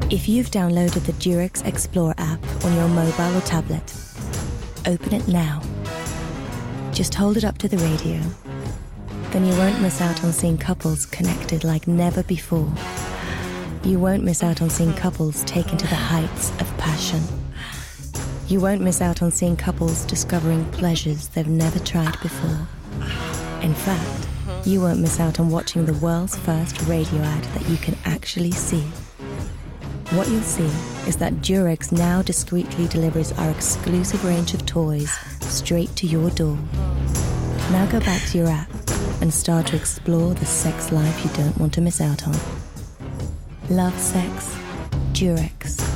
If you've downloaded the Durex Explorer app on your mobile or tablet, open it now. Just hold it up to the radio. Then you won't miss out on seeing couples connected like never before. You won't miss out on seeing couples taken to the heights of passion. You won't miss out on seeing couples discovering pleasures they've never tried before. In fact, you won't miss out on watching the world's first radio ad that you can actually see. What you'll see is that Durex now discreetly delivers our exclusive range of toys straight to your door. Now go back to your app and start to explore the sex life you don't want to miss out on. Love sex, Durex.